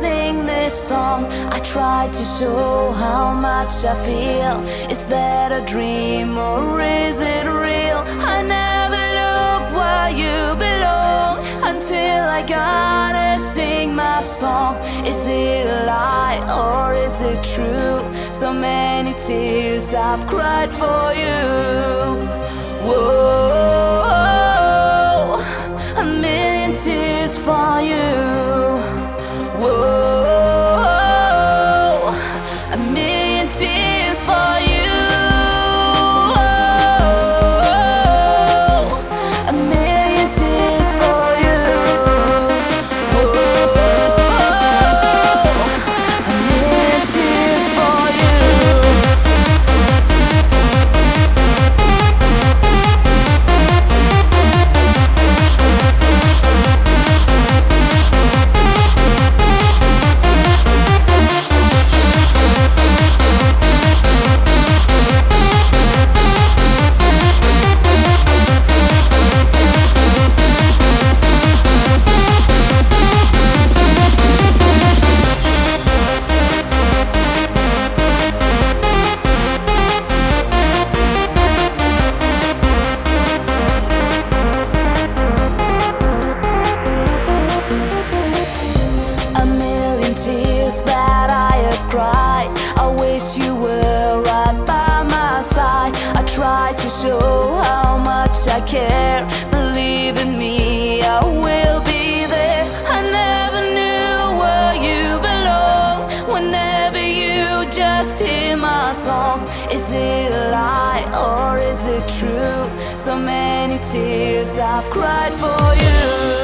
sing this song, I try to show how much I feel. Is that a dream or is it real? I never look where you belong until I gotta sing my song. Is it a lie or is it true? So many tears I've cried for you. Whoa, a million tears for you. Whoa, a million tears for you. A million tears for you. Whoa, a million tears for you. Tears that I have cried, I wish you were right by my side. I try to show how much I care. Believe in me, I will be there. I never knew where you belong. Whenever you just hear my song, is it a lie or is it true? So many tears I've cried for you.